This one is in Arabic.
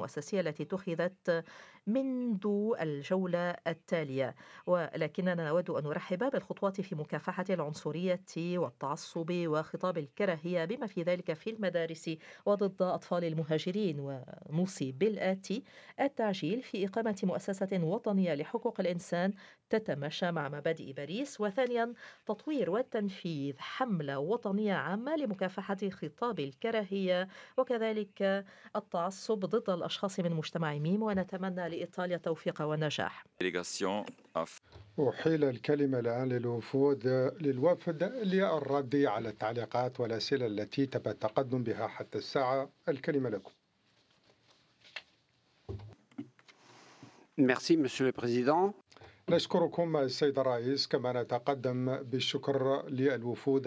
المؤسسية التي اتخذت منذ الجولة التالية، ولكننا نود أن نرحب بالخطوات في مكافحة العنصرية والتعصب وخطاب الكراهية بما في ذلك في المدارس وضد أطفال المهاجرين، ونوصي بالآتي: التعجيل في إقامة مؤسسة وطنية لحقوق الإنسان تتماشى مع مبادئ باريس، وثانيا تطوير وتنفيذ حملة وطنية عامة لمكافحة خطاب الكراهية وكذلك التعصب ضد الأشخاص من مجتمع ميم، ونتمنى لإيطاليا التوفيق والنجاح. أحيل الكلمة الآن للوفد للرد على التعليقات والأسئلة التي تم التقدم بها حتى الساعة. الكلمة لكم. Merci, Monsieur le Président. نشكركم السيد الرئيس، كما نتقدم بالشكر للوفود